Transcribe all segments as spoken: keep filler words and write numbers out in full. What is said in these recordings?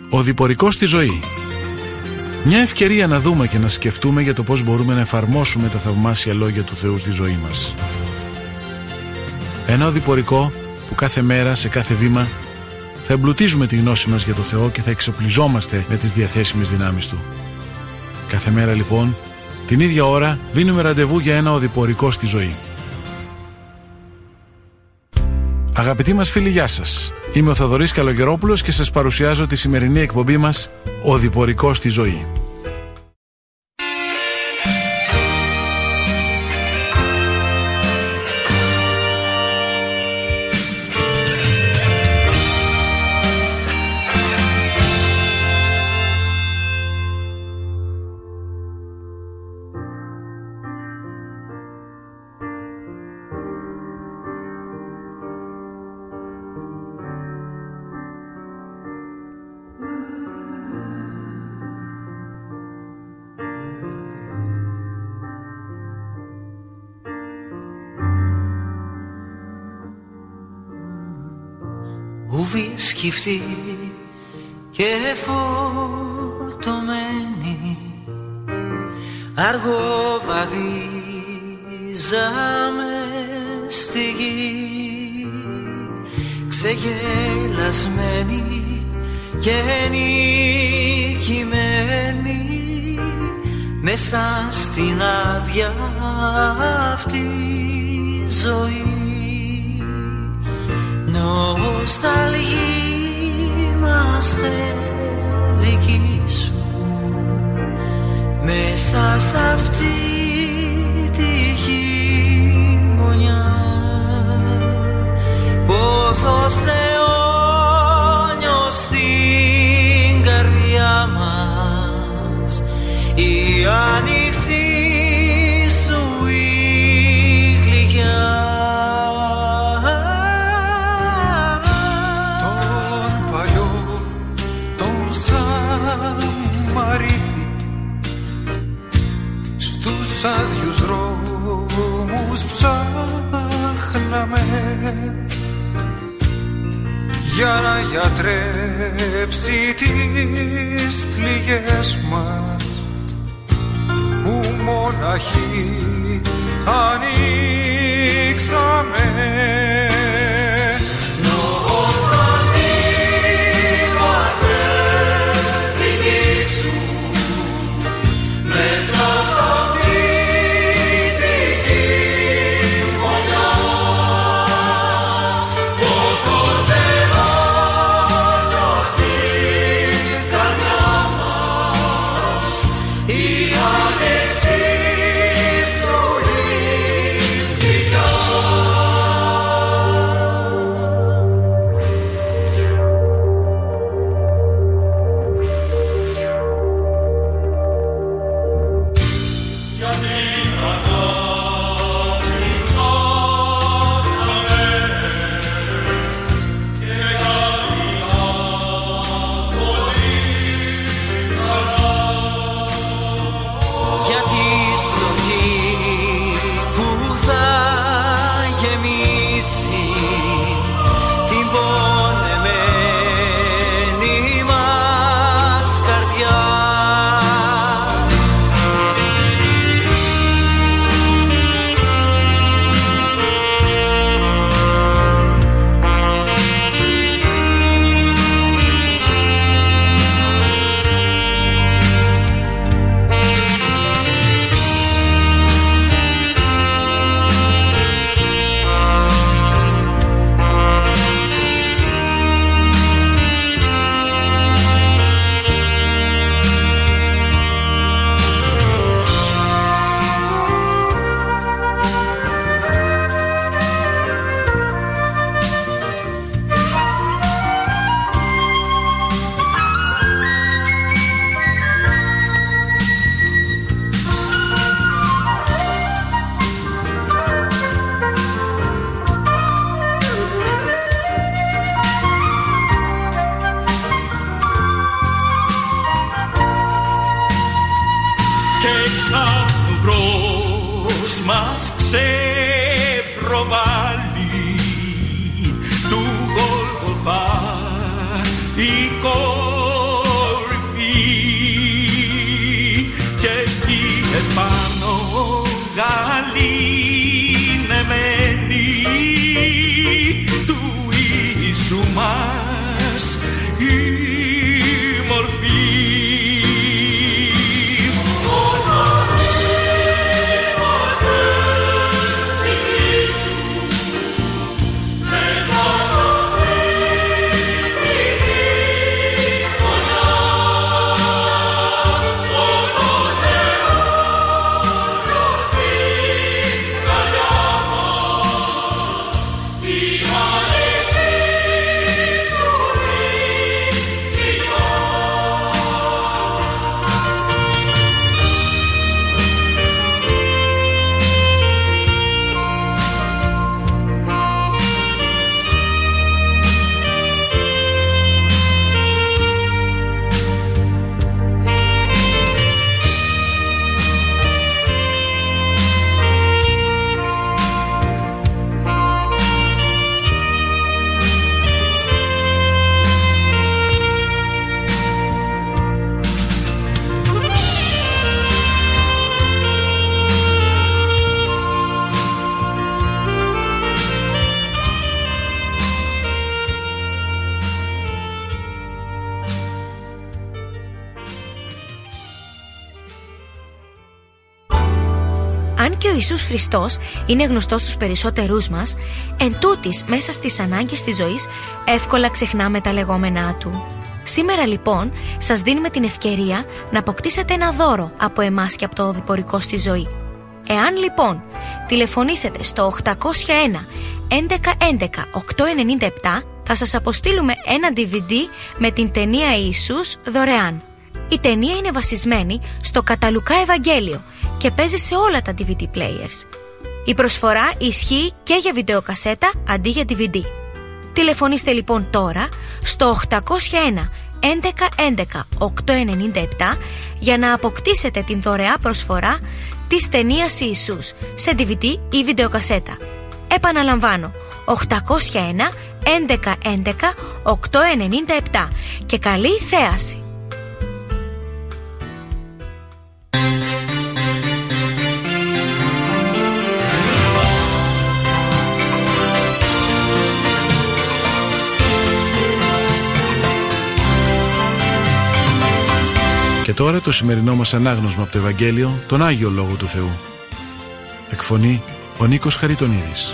Ο διπορικός στη ζωή. Μια ευκαιρία να δούμε και να σκεφτούμε για το πώς μπορούμε να εφαρμόσουμε τα θαυμάσια λόγια του Θεού στη ζωή μας. Ένα οδηπορικό που κάθε μέρα, σε κάθε βήμα, θα εμπλουτίζουμε τη γνώση μας για το Θεό και θα εξοπλιζόμαστε με τις διαθέσιμες δυνάμεις Του. Κάθε μέρα λοιπόν, την ίδια ώρα, δίνουμε ραντεβού για ένα οδηπορικό στη ζωή. Αγαπητοί μας φίλοι, γεια σας. Είμαι ο Θοδωρής Καλογερόπουλος και σας παρουσιάζω τη σημερινή εκπομπή μας «Οδηπορικός στη ζωή». Ουβίσκυφτη και φορτωμένη, αργό βαδίζαμε στη γη, ξεγελασμένη και νικημένη μέσα στην άδεια αυτή ζωή. Νοσταλγή είμαστε δικοί σου μέσα σ' αυτή τη χειμωνιά, πόθος αιώνιος στην καρδιά μας, η άνοιξη σου η γλυκιά. Στους άδειους δρόμους ψάχναμε για να γιατρέψει τις πληγές μας, που μοναχοί ανοίξαμε. μας ξεπροβάλλει του Γολγοθά εικόνα Αν και ο Ιησούς Χριστός είναι γνωστός στους περισσότερούς μας, εν τούτης μέσα στις ανάγκες της ζωής εύκολα ξεχνάμε τα λεγόμενά Του. Σήμερα λοιπόν σας δίνουμε την ευκαιρία να αποκτήσετε ένα δώρο από εμάς και από το οδηπορικό στη ζωή. Εάν λοιπόν τηλεφωνήσετε στο οκτακόσια ένα έντεκα έντεκα οκτακόσια ενενήντα επτά, θα σας αποστείλουμε ένα ντι βι ντι με την ταινία Ιησούς δωρεάν. Η ταινία είναι βασισμένη στο κατά Λουκά Ευαγγέλιο και παίζει σε όλα τα ντι βι ντι players. Η προσφορά ισχύει και για βιντεοκασέτα αντί για ντι βι ντι. Τηλεφωνήστε λοιπόν τώρα στο οκτακόσια ένα έντεκα έντεκα οκτακόσια ενενήντα επτά για να αποκτήσετε την δωρεά προσφορά της ταινίας Ιησούς σε ντι βι ντι ή βιντεοκασέτα. Επαναλαμβάνω, οκτακόσια ένα έντεκα έντεκα οκτακόσια ενενήντα επτά και καλή θέαση! Και τώρα το σημερινό μας ανάγνωσμα από το Ευαγγέλιο, τον Άγιο Λόγο του Θεού. Εκφωνεί ο Νίκος Χαριτονίδης.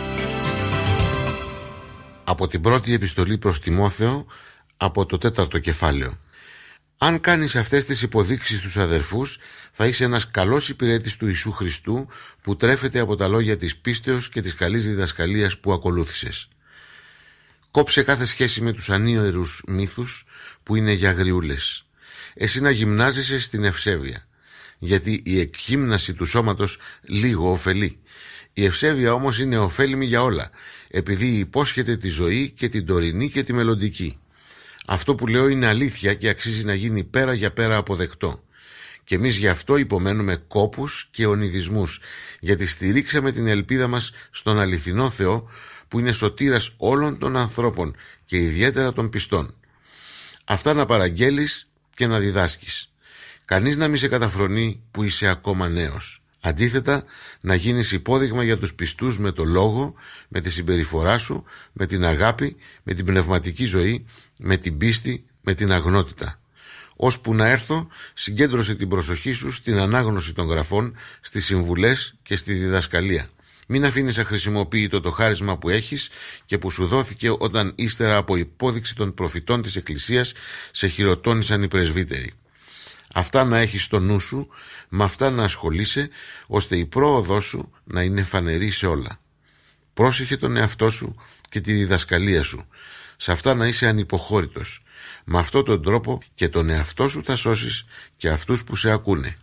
Από την πρώτη επιστολή προς Τιμόθεο, από το τέταρτο κεφάλαιο. Αν κάνεις αυτές τις υποδείξεις στους αδερφούς, θα είσαι ένας καλός υπηρέτης του Ιησού Χριστού, που τρέφεται από τα λόγια της πίστεως και της καλής διδασκαλίας που ακολούθησες. Κόψε κάθε σχέση με τους ανίερους μύθους που είναι για αγριούλες. Εσύ να γυμνάζεσαι στην ευσέβεια, γιατί η εκγύμναση του σώματος λίγο ωφελεί. Η ευσέβεια όμως είναι ωφέλιμη για όλα, επειδή υπόσχεται τη ζωή και την τωρινή και τη μελλοντική. Αυτό που λέω είναι αλήθεια και αξίζει να γίνει πέρα για πέρα αποδεκτό. Και εμείς γι' αυτό υπομένουμε κόπους και ονειδισμούς, γιατί στηρίξαμε την ελπίδα μας στον αληθινό Θεό, που είναι σωτήρας όλων των ανθρώπων και ιδιαίτερα των πιστών. Αυτά να παραγγέλεις και να διδάσκεις. Κανείς να μην σε καταφρονεί που είσαι ακόμα νέος. Αντίθετα, να γίνεις υπόδειγμα για τους πιστούς με το λόγο, με τη συμπεριφορά σου, με την αγάπη, με την πνευματική ζωή, με την πίστη, με την αγνότητα. Ώσπου να έρθω, συγκέντρωσε την προσοχή σου στην ανάγνωση των γραφών, στις συμβουλές και στη διδασκαλία. Μην αφήνεις αχρησιμοποιητό το χάρισμα που έχεις και που σου δόθηκε όταν ύστερα από υπόδειξη των προφητών της Εκκλησίας σε χειροτώνησαν οι πρεσβύτεροι. Αυτά να έχεις στο νου σου, με αυτά να ασχολείσαι, ώστε η πρόοδός σου να είναι φανερή σε όλα. Πρόσεχε τον εαυτό σου και τη διδασκαλία σου. Σε αυτά να είσαι ανυποχώρητος. Με αυτόν τον τρόπο και τον εαυτό σου θα σώσεις και αυτούς που σε ακούνε.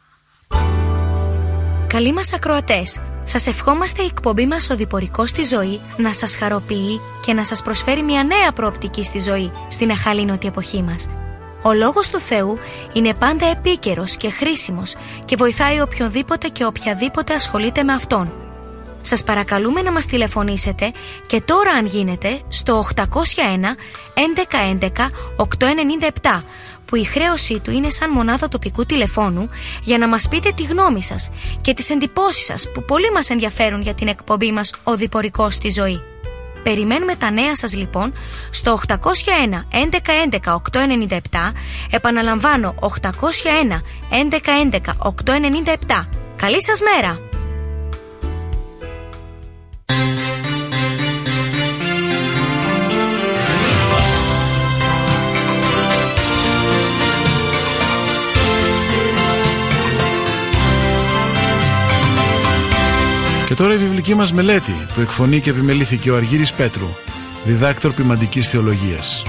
Καλοί μας ακροατές, σας ευχόμαστε η εκπομπή μας «Οδηπορικός στη ζωή» να σας χαροποιεί και να σας προσφέρει μια νέα προοπτική στη ζωή στην αχαλήνωτη εποχή μας. Ο Λόγος του Θεού είναι πάντα επίκαιρος και χρήσιμος και βοηθάει οποιονδήποτε και οποιαδήποτε ασχολείται με Αυτόν. Σας παρακαλούμε να μας τηλεφωνήσετε και τώρα αν γίνεται στο οκτακόσια ένα έντεκα έντεκα οκτακόσια ενενήντα επτά, που η χρέωσή του είναι σαν μονάδα τοπικού τηλεφώνου, για να μας πείτε τη γνώμη σας και τις εντυπώσεις σας που πολύ μας ενδιαφέρουν για την εκπομπή μας «Οδηπορικός στη ζωή». Περιμένουμε τα νέα σας λοιπόν στο οκτακόσια ένα έντεκα έντεκα οκτακόσια ενενήντα επτά, επαναλαμβάνω οκτακόσια ένα έντεκα έντεκα οκτακόσια ενενήντα επτά. Καλή σας μέρα! Και τώρα η βιβλική μας μελέτη που εκφωνεί και επιμελήθηκε ο Αργύρης Πέτρου, διδάκτορ ποιμαντικής θεολογίας.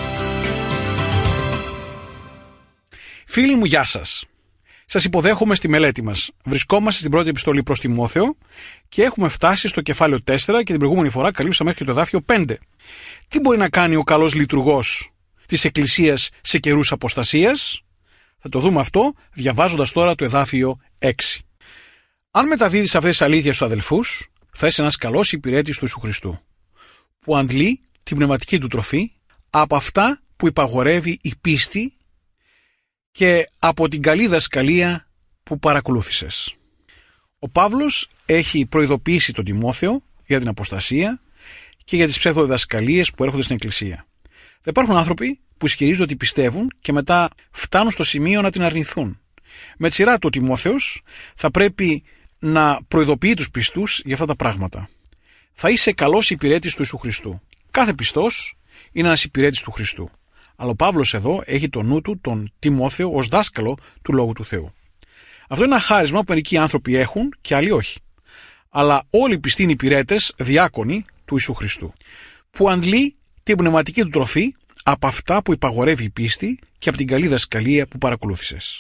Φίλοι μου, γεια σας. Σας υποδέχομαι στη μελέτη μας. Βρισκόμαστε στην πρώτη επιστολή προς Τιμόθεο και έχουμε φτάσει στο κεφάλαιο τέσσερα και την προηγούμενη φορά καλύψαμε μέχρι το εδάφιο πέντε. Τι μπορεί να κάνει ο καλός λειτουργός της Εκκλησίας σε καιρούς αποστασίας? Θα το δούμε αυτό διαβάζοντας τώρα το εδάφιο έξι. Αν μεταδίδεις αυτές τις αλήθειες στους αδελφούς, θα είσαι ένας καλός υπηρέτης του Ιησού Χριστού, που αντλεί την πνευματική του τροφή από αυτά που υπαγορεύει η πίστη και από την καλή δασκαλία που παρακολούθησες. Ο Παύλος έχει προειδοποιήσει τον Τιμόθεο για την αποστασία και για τις ψευδοδιδασκαλίες που έρχονται στην Εκκλησία. Θα υπάρχουν άνθρωποι που ισχυρίζονται ότι πιστεύουν και μετά φτάνουν στο σημείο να την αρνηθούν. Με τη σειρά του ο Τιμόθεος θα πρέπει να προειδοποιεί τους πιστούς για αυτά τα πράγματα. Θα είσαι καλός υπηρέτης του Ιησού Χριστού. Κάθε πιστός είναι ένας υπηρέτης του Χριστού. Αλλά ο Παύλος εδώ έχει το νου του τον Τιμόθεο ως δάσκαλο του Λόγου του Θεού. Αυτό είναι ένα χάρισμα που μερικοί άνθρωποι έχουν και άλλοι όχι. Αλλά όλοι οι πιστοί είναι υπηρέτες, διάκονοι του Ιησού Χριστού, που αντλεί την πνευματική του τροφή από αυτά που υπαγορεύει η πίστη και από την καλή δασκαλία που παρακολούθησες.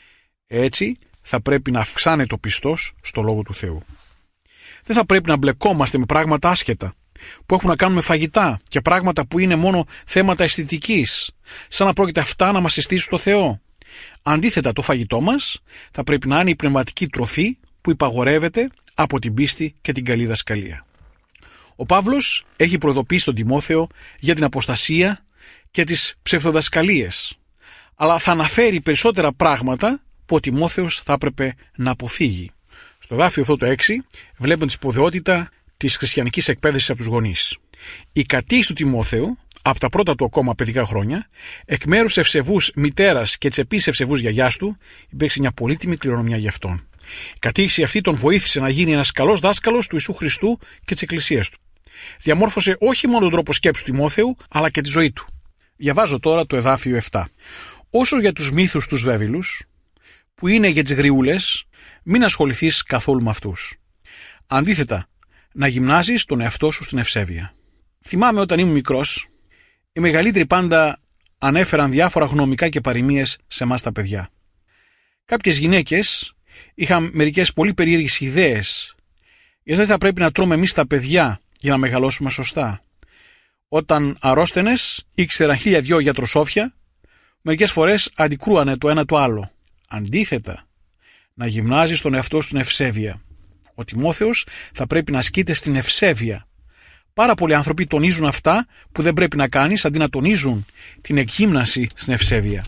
Έτσι θα πρέπει να αυξάνεται ο πιστός στο Λόγο του Θεού. Δεν θα πρέπει να μπλεκόμαστε με πράγματα άσχετα, που έχουν να κάνουν με φαγητά και πράγματα που είναι μόνο θέματα αισθητικής, σαν να πρόκειται αυτά να μας συστήσουν στο Θεό. Αντίθετα, το φαγητό μας θα πρέπει να είναι η πνευματική τροφή που υπαγορεύεται από την πίστη και την καλή δασκαλία. Ο Παύλος έχει προειδοποιήσει τον Τιμόθεο για την αποστασία και τις ψευδοδασκαλίες, αλλά θα αναφέρει περισσότερα πράγματα που ο Τιμόθεος θα έπρεπε να αποφύγει. Στο δάφιο αυτό το έξι βλέπουμε τη σπουδαιότητα της χριστιανικής εκπαίδευσης από τους γονείς. Η κατοίκηση του Τιμόθεου, από τα πρώτα του ακόμα παιδικά χρόνια, εκ μέρους ευσεβούς μητέρας και της επίσης ευσεβούς γιαγιάς του, υπήρξε μια πολύτιμη κληρονομιά για αυτόν. Η κατοίκηση αυτή τον βοήθησε να γίνει ένας καλός δάσκαλος του Ιησού Χριστού και της Εκκλησίας του. Διαμόρφωσε όχι μόνο τον τρόπο σκέψης του Τιμόθεου, αλλά και τη ζωή του. Διαβάζω τώρα το εδάφιο επτά. Όσο για τους μύθους τους βέβυλους, που είναι για τις γριούλες, μην ασχοληθείς καθόλου με αυτούς. Αντίθετα, να γυμνάζεις τον εαυτό σου στην ευσέβεια. Θυμάμαι όταν ήμουν μικρός, οι μεγαλύτεροι πάντα ανέφεραν διάφορα γνωμικά και παροιμίες σε εμάς τα παιδιά. Κάποιες γυναίκες είχαν μερικές πολύ περίεργες ιδέες, γιατί δεν θα πρέπει να τρώμε εμείς τα παιδιά για να μεγαλώσουμε σωστά. Όταν αρρώστενες, ήξεραν χίλια δυο γιατροσόφια, μερικές φορές αντικρούανε το ένα το άλλο. Αντίθετα, να γυμνάζεις τον εαυτό σου στην ευσέβεια. Ο Τιμόθεος θα πρέπει να ασκείται στην ευσέβεια. Πάρα πολλοί άνθρωποι τονίζουν αυτά που δεν πρέπει να κάνεις, αντί να τονίζουν την εκγύμναση στην ευσέβεια.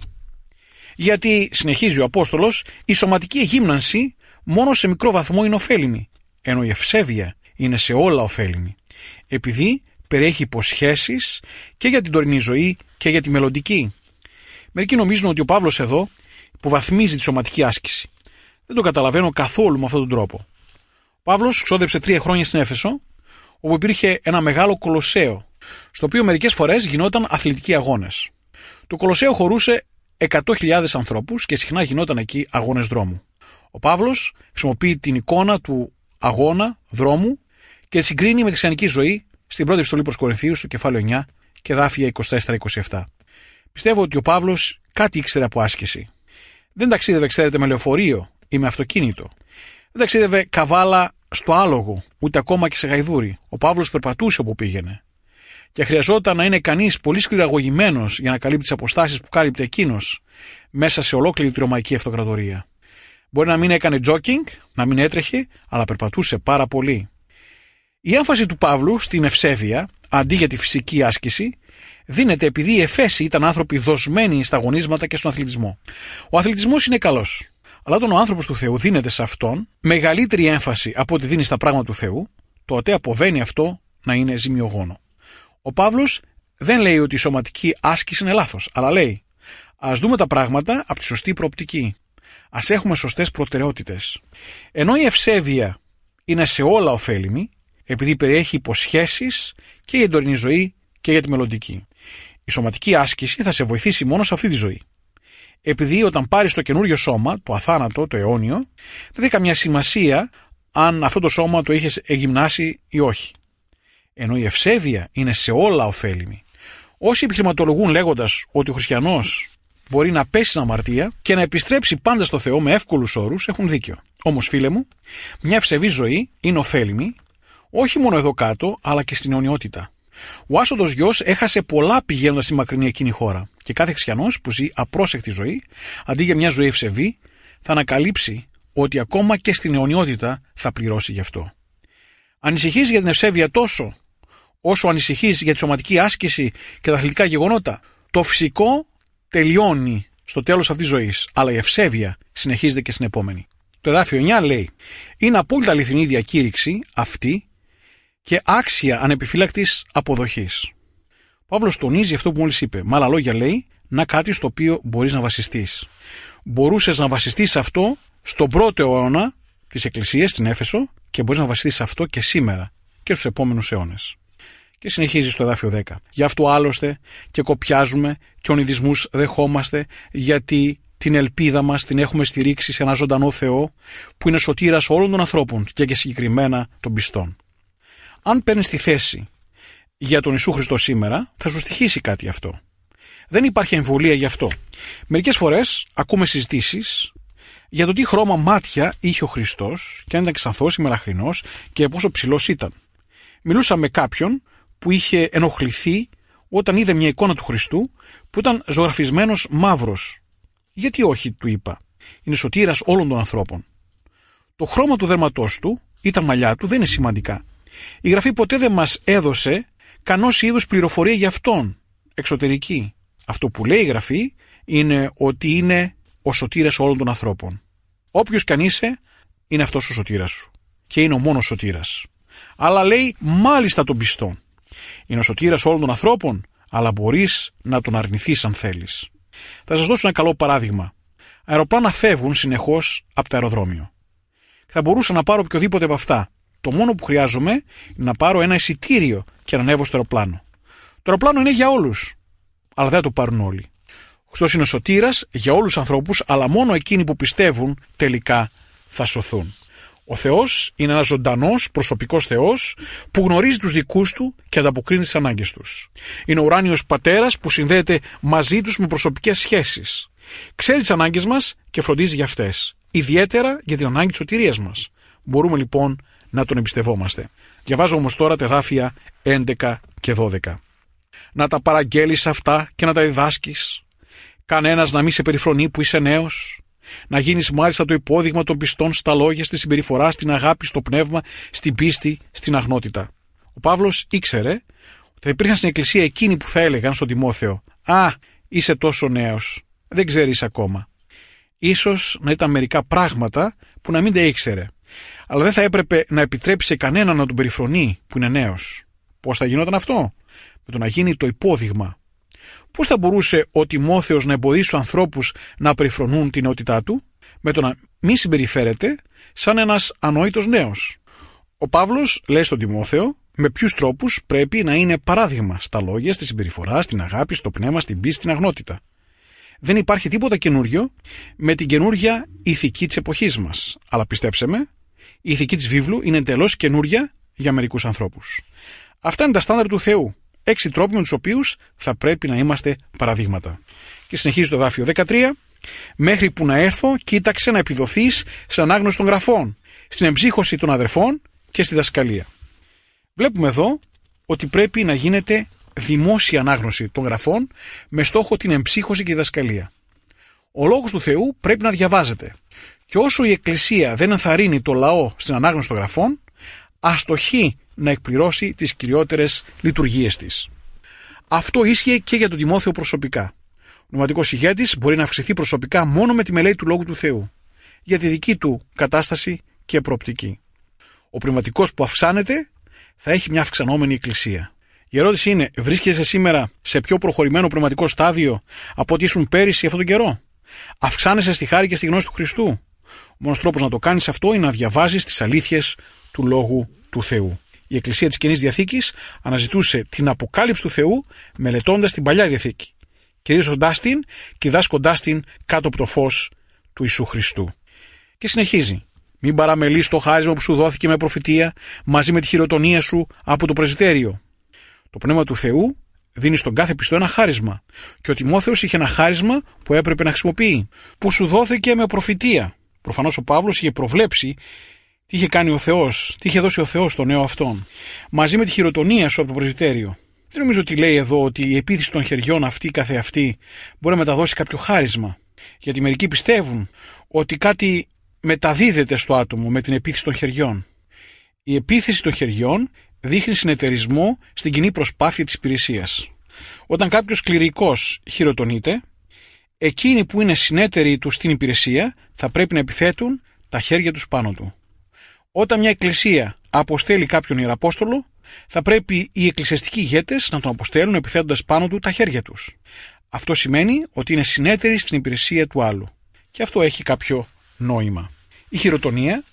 Γιατί, συνεχίζει ο Απόστολος, η σωματική εγύμνανση μόνο σε μικρό βαθμό είναι ωφέλιμη, ενώ η ευσέβεια είναι σε όλα ωφέλιμη, επειδή περιέχει υποσχέσεις και για την τωρινή ζωή και για τη μελλοντική. Μερικοί νομίζουν ότι ο Παύλος εδώ υποβαθμίζει τη σωματική άσκηση. Δεν το καταλαβαίνω καθόλου με αυτόν τον τρόπο. Ο Παύλος ξόδεψε τρία χρόνια στην Έφεσο, όπου υπήρχε ένα μεγάλο κολοσσέο, στο οποίο μερικές φορές γινόταν αθλητικοί αγώνες. Το κολοσσέο χωρούσε εκατό χιλιάδες ανθρώπους και συχνά γινόταν εκεί αγώνες δρόμου. Ο Παύλος χρησιμοποιεί την εικόνα του αγώνα δρόμου και τη συγκρίνει με τη χριστιανική ζωή στην πρώτη επιστολή προς Κορινθίους, στο κεφάλαιο εννιά και δάφια είκοσι τέσσερα είκοσι επτά. Πιστεύω ότι ο Παύλος κάτι ήξερε από άσκηση. Δεν ταξίδευε, ξέρετε, με λεωφορείο ή με αυτοκίνητο. Δεν ταξίδευε καβάλα στο άλογο, ούτε ακόμα και σε γαϊδούρι. Ο Παύλος περπατούσε όπου πήγαινε. Και χρειαζόταν να είναι κανείς πολύ σκληραγωγημένος για να καλύπτει τις αποστάσεις που κάλυπτε εκείνος μέσα σε ολόκληρη τη Ρωμαϊκή Αυτοκρατορία. Μπορεί να μην έκανε jogging, να μην έτρεχε, αλλά περπατούσε πάρα πολύ. Η έμφαση του Παύλου στην ευσέβεια, αντί για τη φυσική άσκηση, δίνεται επειδή οι Εφέσοι ήταν άνθρωποι δοσμένοι στα αγωνίσματα και στον αθλητισμό. Ο αθλητισμός είναι καλός. Αλλά όταν ο άνθρωπος του Θεού δίνεται σε αυτόν μεγαλύτερη έμφαση από ό,τι δίνει στα πράγματα του Θεού, τότε αποβαίνει αυτό να είναι ζημιογόνο. Ο Παύλος δεν λέει ότι η σωματική άσκηση είναι λάθος, αλλά λέει ας δούμε τα πράγματα από τη σωστή προοπτική. Ας έχουμε σωστές προτεραιότητες. Ενώ η ευσέβεια είναι σε όλα ωφέλιμη, επειδή περιέχει υποσχέσεις και για την τωρινή ζωή και για τη μελλοντική. Η σωματική άσκηση θα σε βοηθήσει μόνο σε αυτή τη ζωή. Επειδή όταν πάρεις το καινούριο σώμα, το αθάνατο, το αιώνιο, δεν έχει καμιά σημασία αν αυτό το σώμα το είχες εγυμνάσει ή όχι. Ενώ η ευσέβεια είναι σε όλα ωφέλιμη. Όσοι επιχειρηματολογούν λέγοντας ότι ο χριστιανός μπορεί να πέσει στην αμαρτία και να επιστρέψει πάντα στο Θεό με εύκολους όρους, έχουν δίκιο. Όμως, φίλε μου, μια ευσεβή ζωή είναι ωφέλιμη, όχι μόνο εδώ κάτω, αλλά και στην αιωνιότητα. Ο άσωτος γιος έχασε πολλά πηγαίνοντας στη μακρινή εκείνη χώρα, και κάθε χριστιανός που ζει απρόσεκτη ζωή, αντί για μια ζωή ευσεβή, θα ανακαλύψει ότι ακόμα και στην αιωνιότητα θα πληρώσει γι' αυτό. Ανησυχείς για την ευσέβεια τόσο όσο ανησυχείς για τη σωματική άσκηση και τα αθλητικά γεγονότα. Το φυσικό τελειώνει στο τέλος αυτής της ζωής, αλλά η ευσέβεια συνεχίζεται και στην επόμενη. Το εδάφιο εννιά λέει: είναι απόλυτα αληθινή διακήρυξη αυτή και άξια ανεπιφύλακτης αποδοχής. Ο Παύλος τονίζει αυτό που μόλις είπε. Με άλλα λόγια λέει, να κάτι στο οποίο μπορείς να βασιστείς. Μπορούσες να βασιστείς αυτό στον πρώτο αιώνα της Εκκλησίας στην Έφεσο και μπορείς να βασιστείς σε αυτό και σήμερα και στους επόμενους αιώνες. Και συνεχίζει στο εδάφιο δέκα. Γι' αυτό άλλωστε και κοπιάζουμε και ονειδισμούς δεχόμαστε, γιατί την ελπίδα μας την έχουμε στηρίξει σε ένα ζωντανό Θεό που είναι σωτήρας όλων των ανθρώπων και, και συγκεκριμένα των πιστών. Αν παίρνεις τη θέση για τον Ιησού Χριστό σήμερα, θα σου στοιχήσει κάτι αυτό. Δεν υπάρχει εμβολία γι' αυτό. Μερικές φορές ακούμε συζητήσεις για το τι χρώμα μάτια είχε ο Χριστός και αν ήταν ξανθός ή μελαχρινός και πόσο ψηλός ήταν. Μιλούσα με κάποιον που είχε ενοχληθεί όταν είδε μια εικόνα του Χριστού που ήταν ζωγραφισμένος μαύρος. Γιατί όχι, του είπα. Είναι σωτήρας όλων των ανθρώπων. Το χρώμα του δέρματός του ή τα μαλλιά του δεν είναι σημαντικά. Η Γραφή ποτέ δεν μας έδωσε κανός είδους πληροφορία για αυτόν, εξωτερική. Αυτό που λέει η Γραφή είναι ότι είναι ο σωτήρας όλων των ανθρώπων. Όποιος κι αν είσαι, είναι αυτός ο σωτήρας σου. Και είναι ο μόνος σωτήρας. Αλλά λέει μάλιστα των πιστών. Είναι ο σωτήρας όλων των ανθρώπων, αλλά μπορείς να τον αρνηθείς αν θέλεις. Θα σας δώσω ένα καλό παράδειγμα. Αεροπλάνα φεύγουν συνεχώς από το αεροδρόμιο. Θα μπορούσα να πάρω οποιοδήποτε από αυτά. Το μόνο που χρειάζομαι είναι να πάρω ένα εισιτήριο και να ανέβω στο αεροπλάνο. Το αεροπλάνο είναι για όλους, αλλά δεν το πάρουν όλοι. Ο Χριστός είναι ο σωτήρας για όλους τους ανθρώπους, αλλά μόνο εκείνοι που πιστεύουν τελικά θα σωθούν. Ο Θεός είναι ένας ζωντανός, προσωπικός Θεός που γνωρίζει τους δικούς του και ανταποκρίνει τις ανάγκες τους. Είναι ο ουράνιος πατέρας που συνδέεται μαζί τους με προσωπικές σχέσεις. Ξέρει τις ανάγκες μας και φροντίζει για αυτές. Ιδιαίτερα για την ανάγκη της σωτηρίας μας. Μπορούμε λοιπόν να τον εμπιστευόμαστε. Διαβάζω όμως τώρα τα εδάφια έντεκα και δώδεκα. Να τα παραγγέλεις αυτά και να τα διδάσκεις. Κανένας να μην σε περιφρονεί που είσαι νέος. Να γίνεις μάλιστα το υπόδειγμα των πιστών στα λόγια, στη συμπεριφορά, στην αγάπη, στο πνεύμα, στην πίστη, στην αγνότητα. Ο Παύλος ήξερε ότι θα υπήρχαν στην Εκκλησία εκείνοι που θα έλεγαν στον Τιμόθεο «Α, είσαι τόσο νέος, δεν ξέρεις ακόμα». Ίσως να ήταν μερικά πράγματα που να μην τα ήξερε, αλλά δεν θα έπρεπε να επιτρέψει σε κανέναν να τον περιφρονεί που είναι νέος. Πώς θα γινόταν αυτό? Με το να γίνει το υπόδειγμα. Πώς θα μπορούσε ο Τιμόθεος να εμποδίσει τους ανθρώπους να περιφρονούν την νεότητά του? Με το να μην συμπεριφέρεται σαν ένας ανόητος νέος. Ο Παύλος λέει στον Τιμόθεο με ποιους τρόπους πρέπει να είναι παράδειγμα στα λόγια, στη συμπεριφορά, στην αγάπη, στο πνεύμα, στην πίστη, στην αγνότητα. Δεν υπάρχει τίποτα καινούριο με την καινούρια ηθική της εποχής μας. Αλλά πιστέψτε με, η ηθική της βίβλου είναι εντελώς καινούρια για μερικούς ανθρώπους. Αυτά είναι τα στάνταρ του Θεού. Έξι τρόποι με τους οποίους θα πρέπει να είμαστε παραδείγματα. Και συνεχίζει το εδάφιο δεκατρία. Μέχρι που να έρθω, κοίταξε να επιδοθείς σε ανάγνωση των γραφών, στην εμψύχωση των αδερφών και στη δασκαλία. Βλέπουμε εδώ ότι πρέπει να γίνεται δημόσια ανάγνωση των γραφών με στόχο την εμψύχωση και τη δασκαλία. Ο λόγος του Θεού πρέπει να διαβάζεται. Και όσο η Εκκλησία δεν ενθαρρύνει το λαό στην ανάγνωση των γραφών, αστοχεί να εκπληρώσει τις κυριότερες λειτουργίες της. Αυτό ίσχυε και για τον Τιμόθεο προσωπικά. Ο πνευματικός ηγέτης μπορεί να αυξηθεί προσωπικά μόνο με τη μελέτη του Λόγου του Θεού, για τη δική του κατάσταση και προοπτική. Ο πνευματικός που αυξάνεται θα έχει μια αυξανόμενη εκκλησία. Η ερώτηση είναι, βρίσκεσαι σήμερα σε πιο προχωρημένο πνευματικό στάδιο από ό,τι ήσουν πέρυσι αυτόν τον καιρό? Αυξάνεσαι στη χάρη και στη γνώση του Χριστού? Ο μόνος τρόπος να το κάνεις αυτό είναι να διαβάζεις τις αλήθειες του Λόγου του Θεού. Η Εκκλησία της Καινής Διαθήκης αναζητούσε την αποκάλυψη του Θεού μελετώντας την Παλιά Διαθήκη, κηρύσσοντάς την και διδάσκοντάς την κάτω από το φως του Ιησού Χριστού. Και συνεχίζει. Μην παραμελείς το χάρισμα που σου δόθηκε με προφητεία μαζί με τη χειροτονία σου από το πρεσβυτέριο. Το Πνεύμα του Θεού δίνει στον κάθε πιστό ένα χάρισμα. Και ο Τιμόθεος είχε ένα χάρισμα που έπρεπε να χρησιμοποιεί, που σου δόθηκε με προφητεία. Προφανώς ο Παύλος είχε προβλέψει τι είχε κάνει ο Θεός, τι είχε δώσει ο Θεός στον νέο αυτόν, μαζί με τη χειροτονία σου από το πρεσβυτέριο. Δεν νομίζω ότι λέει εδώ ότι η επίθεση των χεριών αυτή καθεαυτή μπορεί να μεταδώσει κάποιο χάρισμα. Γιατί μερικοί πιστεύουν ότι κάτι μεταδίδεται στο άτομο με την επίθεση των χεριών. Η επίθεση των χεριών δείχνει συνεταιρισμό στην κοινή προσπάθεια της υπηρεσίας. Όταν κάποιος κληρικός χειροτονείται, εκείνοι που είναι συνέτεροι του στην υπηρεσία θα πρέπει να επιθέτουν τα χέρια τους πάνω του. Όταν μια εκκλησία αποστέλει κάποιον ιεραπόστολο, θα πρέπει οι εκκλησιαστικοί ηγέτες να τον αποστέλουν επιθέτοντας πάνω του τα χέρια τους. Αυτό σημαίνει ότι είναι συνέτεροι στην υπηρεσία του άλλου. Και αυτό έχει κάποιο νόημα. Η χειροτονία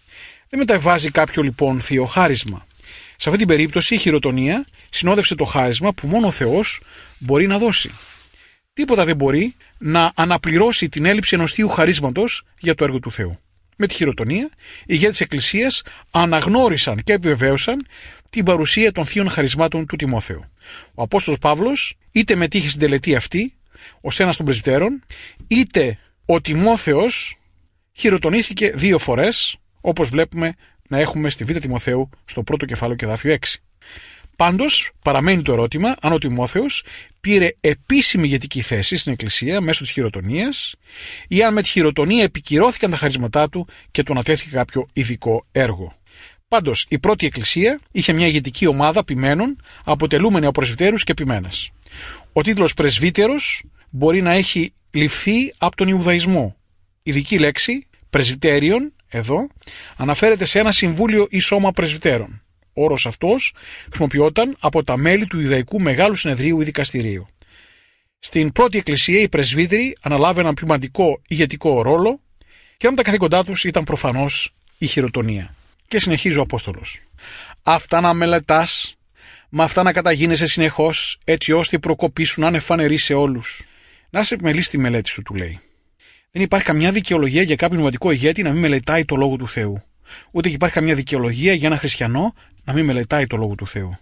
Δεν μεταβάζει κάποιο λοιπόν θείο χάρισμα. Σε αυτή την περίπτωση η χειροτονία συνόδευσε το χάρισμα που μόνο ο Θεός μπορεί να δώσει. Τίποτα δεν μπορεί να αναπληρώσει την έλλειψη ενός θείου χαρίσματος για το έργο του Θεού. Με τη χειροτονία, οι ηγέτες της Εκκλησίας αναγνώρισαν και επιβεβαίωσαν την παρουσία των θείων χαρισμάτων του Τιμόθεου. Ο Απόστολος Παύλος είτε μετήχε στην τελετή αυτή ως ένας των πρεσβυτέρων, είτε ο Τιμόθεος χειροτονήθηκε δύο φορές, όπως βλέπουμε να έχουμε στη Β' Τιμοθέου στο πρώτο κεφάλαιο και εδάφιο έξι. Πάντως, παραμένει το ερώτημα αν ο Τιμόθεος πήρε επίσημη ηγετική θέση στην Εκκλησία μέσω της χειροτονίας ή αν με τη χειροτονία επικυρώθηκαν τα χαρίσματά του και του ανατέθηκε κάποιο ειδικό έργο. Πάντως, η πρώτη Εκκλησία είχε μια ηγετική ομάδα ποιμένων αποτελούμενη από πρεσβυτέρους και ποιμένες. Ο τίτλος πρεσβύτερος μπορεί να έχει ληφθεί από τον Ιουδαϊσμό. Η ειδική λέξη πρεσβυτέριον εδώ αναφέρεται σε ένα συμβούλιο ή σώμα πρεσβυτέρων. Ο όρος αυτός χρησιμοποιόταν από τα μέλη του Ιουδαϊκού Μεγάλου Συνεδρίου ή Δικαστηρίου. Στην πρώτη Εκκλησία οι πρεσβύτεροι αναλάβαιναν ποιηματικό ηγετικό ρόλο και ένα από τα καθήκοντά τους ήταν προφανώς η χειροτονία. Και συνεχίζει ο Απόστολος. Αυτά να μελετάς, με αυτά να καταγίνεσαι συνεχώς, έτσι ώστε οι προκοπή σου να είναι φανεροί σε όλους. Να σε επιμελείς τη μελέτη σου, του λέει. Δεν υπάρχει καμιά δικαιολογία για κάποιον πνευματικό ηγέτη να μην μελετάει το λόγο του Θεού. Ούτε και υπάρχει καμιά δικαιολογία για ένα χριστιανό να μην μελετάει το λόγο του Θεού.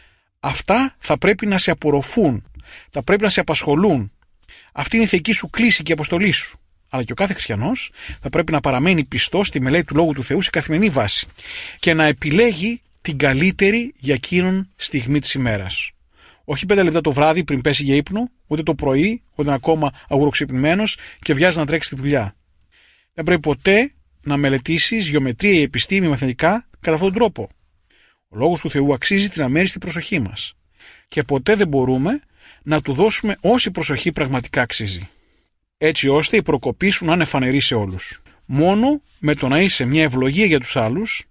Αυτά θα πρέπει να σε απορροφούν, θα πρέπει να σε απασχολούν. Αυτή είναι η θεϊκή σου κλίση και η αποστολή σου. Αλλά και ο κάθε χριστιανός θα πρέπει να παραμένει πιστός στη μελέτη του λόγου του Θεού σε καθημερινή βάση και να επιλέγει την καλύτερη για εκείνον στιγμή της ημέρας. Όχι πέντε λεπτά το βράδυ πριν πέσει για ύπνο, ούτε το πρωί, όταν είναι ακόμα αγουροξυπνημένος και βιάζει να τρέξει στη δουλειά. Δεν πρέπει ποτέ να μελετήσεις γεωμετρία ή επιστήμη μαθηματικά κατά αυτόν τον τρόπο. Ο λόγος του Θεού αξίζει την αμέριστη προσοχή μας και ποτέ δεν μπορούμε να του δώσουμε όση προσοχή πραγματικά αξίζει. Έτσι ώστε η προκοπή σου να είναι φανερή σε όλους. Μόνο με το να είσαι μια ευλογία για τους άλλους,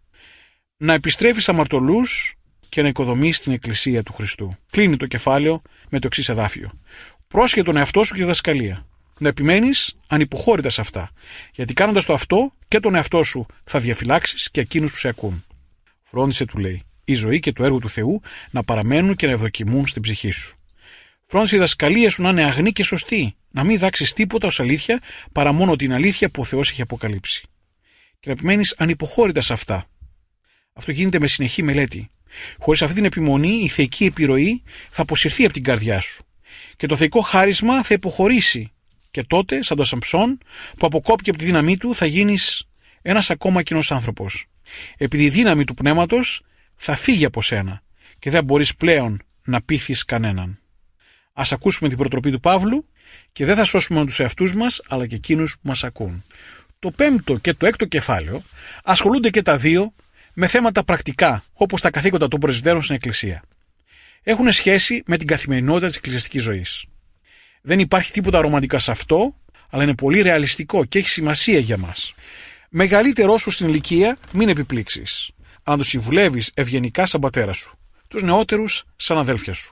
να επιστρέφεις αμαρτωλούς και να οικοδομείς την Εκκλησία του Χριστού. Κλείνει το κεφάλαιο με το εξής εδάφιο. Πρόσχε τον εαυτό σου και διδασκαλία. Να επιμένεις ανυποχώρητα σε αυτά, γιατί κάνοντας το αυτό και τον εαυτό σου θα διαφυλάξεις και εκείνους που σε ακούν. Φρόντισε, του λέει, η ζωή και το έργο του Θεού να παραμένουν και να ευδοκιμούν στην ψυχή σου. Φρόντισε η διδασκαλία σου να είναι αγνή και σωστή, να μην δάξεις τίποτα ως αλήθεια παρά μόνο την αλήθεια που ο Θεός έχει αποκαλύψει. Και να επιμένεις ανυποχώρητα σε αυτά. Αυτό γίνεται με συνεχή μελέτη. Χωρίς αυτή την επιμονή, η θεϊκή επιρροή θα αποσυρθεί από την καρδιά σου και το θεϊκό χάρισμα θα υποχωρήσει. Και τότε, σαν τον Σαμψόν, που αποκόπηκε από τη δύναμή του, θα γίνεις ένας ακόμα κοινός άνθρωπος. Επειδή η δύναμη του πνεύματος θα φύγει από σένα και δεν μπορείς πλέον να πείθεις κανέναν. Ας ακούσουμε την προτροπή του Παύλου και δεν θα σώσουμε μόνο τους εαυτούς μας, αλλά και εκείνους που μας ακούν. Το πέμπτο και το έκτο κεφάλαιο ασχολούνται και τα δύο με θέματα πρακτικά, όπως τα καθήκοντα των πρεσβυτέρων στην Εκκλησία. Έχουν σχέση με την καθημερινότητα της εκκλησιαστικής ζωής. Δεν υπάρχει τίποτα ρομαντικά σε αυτό, αλλά είναι πολύ ρεαλιστικό και έχει σημασία για μας. Μεγαλύτερό σου στην ηλικία, μην επιπλήξεις, αλλά να τους συμβουλεύεις ευγενικά σαν πατέρα σου, τους νεότερους σαν αδέλφια σου.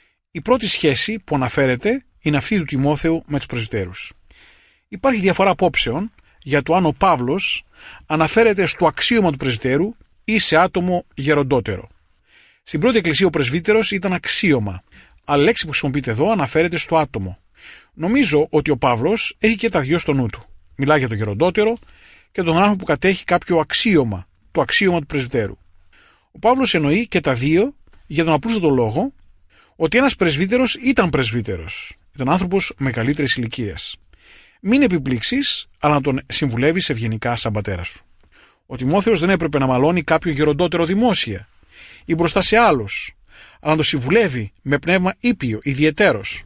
Η πρώτη σχέση που αναφέρεται είναι αυτή του Τιμόθεου με τους πρεσβυτέρους. Υπάρχει διαφορά απόψεων για το αν ο Παύλος αναφέρεται στο αξίωμα του πρεσβυτέρου ή σε άτομο γεροντότερο. Στην πρώτη εκκλησία ο πρεσβύτερος ήταν αξίωμα, αλλά η λέξη που χρησιμοποιείται εδώ αναφέρεται στο άτομο. Νομίζω ότι ο Παύλος έχει και τα δυο στο νου του. Μιλάει για το γεροντότερο και τον άνθρωπο που κατέχει κάποιο αξίωμα, το αξίωμα του πρεσβυτέρου. Ο Παύλος εννοεί και τα δύο για τον απλούστατο λόγο ότι ένας πρεσβύτερος ήταν πρεσβύτερος. Ήταν άνθρωπος μεγαλύτερης ηλικίας. Μην επιπλήξεις, αλλά να τον συμβουλεύεις ευγενικά σαν πατέρα σου. Ο Τιμόθεος δεν έπρεπε να μαλώνει κάποιο γεροντότερο δημόσια ή μπροστά σε άλλους, αλλά να τον συμβουλεύει με πνεύμα ήπιο, ιδιαιτέρως.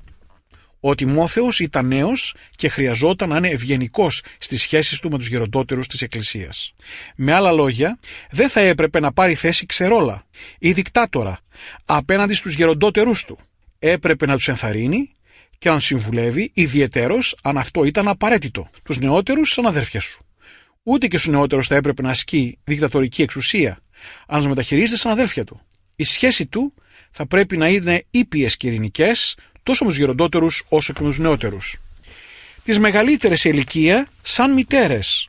Ο Τιμόθεος ήταν νέος και χρειαζόταν να είναι ευγενικός στις σχέσεις του με τους γεροντότερους της Εκκλησίας. Με άλλα λόγια, δεν θα έπρεπε να πάρει θέση ξερόλα ή δικτάτορα απέναντι στους γεροντότερους του. Έπρεπε να τους ενθαρρύνει και να τους συμβουλεύει ιδιαιτέρως αν αυτό ήταν απαραίτητο, τους νεότερους σαν αδέρφια σου. Ούτε και στους νεότερους θα έπρεπε να ασκεί δικτατορική εξουσία, αν τους μεταχειρίζεται σαν αδέλφια του. Η σχέση του θα πρέπει να είναι ήπιες και ειρηνικές, τόσο με τους γεροντότερους όσο και με τους νεότερους. Τις μεγαλύτερες σε ηλικία σαν μητέρες,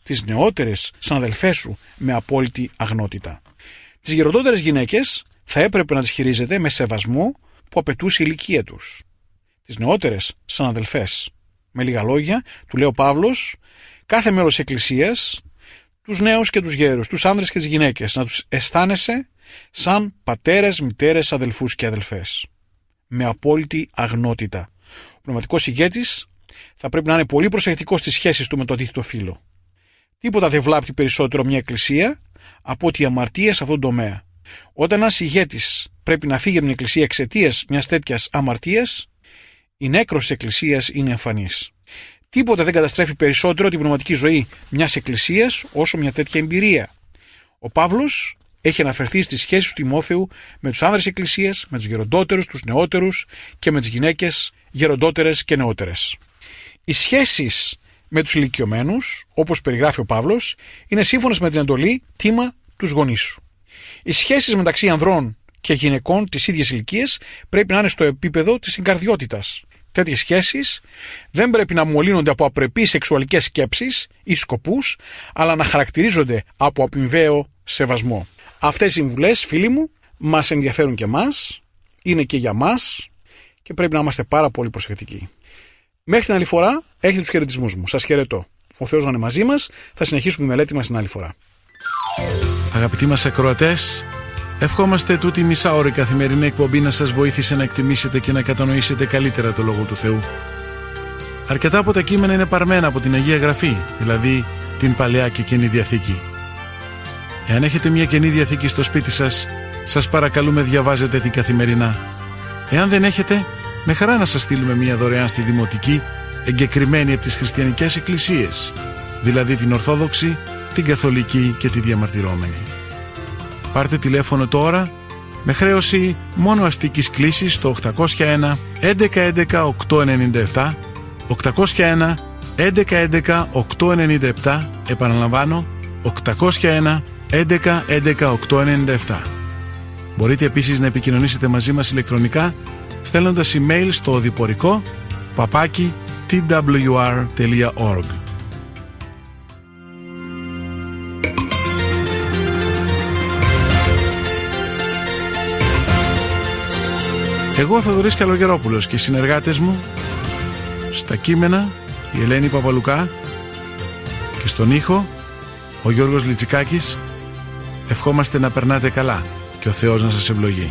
τις νεότερες σαν αδελφές σου με απόλυτη αγνότητα. Τις γεροντότερες γυναίκες θα έπρεπε να τις χειρίζεται με σεβασμό που απαιτούσε η ηλικία τους. Τις νεότερες σαν αδελφές. Με λίγα λόγια, του λέει ο Παύλος, κάθε μέλος της Εκκλησίας, τους νέους και τους γέρους, τους άνδρες και τις γυναίκες, να τους αισθάνεσαι σαν πατέρες, μητέρες, αδελφούς και αδελφές. Με απόλυτη αγνότητα. Ο πνευματικός ηγέτης θα πρέπει να είναι πολύ προσεκτικός στις σχέσεις του με το αντίθετο φύλο. Τίποτα δεν βλάπτει περισσότερο μια εκκλησία από ότι η αμαρτία σε αυτόν τον τομέα. Όταν ένας ηγέτης πρέπει να φύγει από την εκκλησία εξαιτίας μιας τέτοιας αμαρτίας, η νέκρος της εκκλησίας είναι εμφανής. Τίποτα δεν καταστρέφει περισσότερο την πνευματική ζωή μιας εκκλησίας όσο μια τέτοια εμπειρία. Ο Παύλος έχει αναφερθεί στις σχέσεις του Τιμόθεου με τους άνδρες της εκκλησίας, με τους γεροντότερους, τους νεότερους και με τις γυναίκες γεροντότερες και νεότερες. Οι σχέσεις με τους ηλικιωμένους, όπως περιγράφει ο Παύλος, είναι σύμφωνες με την εντολή «τίμα τους γονείς σου». Οι σχέσεις μεταξύ ανδρών και γυναικών της ίδιας ηλικίας πρέπει να είναι στο επίπεδο της συγκαρδιότητας. Τέτοιες σχέσεις δεν πρέπει να μολύνονται από απρεπείς σεξουαλικές σκέψεις ή σκοπούς, αλλά να χαρακτηρίζονται από αμοιβαίο σεβασμό. Αυτές οι συμβουλές, φίλοι μου, μας ενδιαφέρουν και εμάς, είναι και για μας και πρέπει να είμαστε πάρα πολύ προσεκτικοί. Μέχρι την άλλη φορά, έχετε τους χαιρετισμούς μου. Σας χαιρετώ. Ο Θεός να είναι μαζί μας. Θα συνεχίσουμε τη μελέτη μας την άλλη φορά. Αγαπητοί μας ακροατές, ευχόμαστε τούτη μισά ώρα η καθημερινή εκπομπή να σας βοήθησε να εκτιμήσετε και να κατανοήσετε καλύτερα το Λόγο του Θεού. Αρκετά από τα κείμενα είναι παρμένα από την Αγία Γραφή, δηλαδή την Παλαιά και Καινή Διαθήκη. Εάν έχετε μια Καινή Διαθήκη στο σπίτι σας, σας παρακαλούμε διαβάζετε την καθημερινά. Εάν δεν έχετε, με χαρά να σας στείλουμε μια δωρεάν στη Δημοτική, εγκεκριμένη από τις χριστιανικές εκκλησίες, δηλαδή την Ορθόδοξη, την Καθολική και τη Διαμαρτυρόμενη. Πάρτε τηλέφωνο τώρα με χρέωση μόνο αστικής κλήσης στο οκτακόσια ένα έντεκα έντεκα οκτακόσια ενενήντα επτά, οκτακόσια ένα έντεκα έντεκα οκτακόσια ενενήντα επτά, επαναλαμβάνω οκτακόσια ένα έντεκα έντεκα οκτακόσια ενενήντα επτά. Μπορείτε επίσης να επικοινωνήσετε μαζί μας ηλεκτρονικά στέλνοντας email στο οδηπορικό παπάκι τι ντάμπλιου αρ τελεία org. Εγώ, Θοδωρής Καλογερόπουλος, και οι συνεργάτες μου στα κείμενα η Ελένη Παπαλουκά και στον ήχο ο Γιώργος Λιτσικάκης, ευχόμαστε να περνάτε καλά και ο Θεός να σας ευλογεί.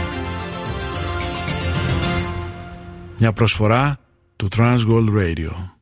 Μια προσφορά του Transworld Radio.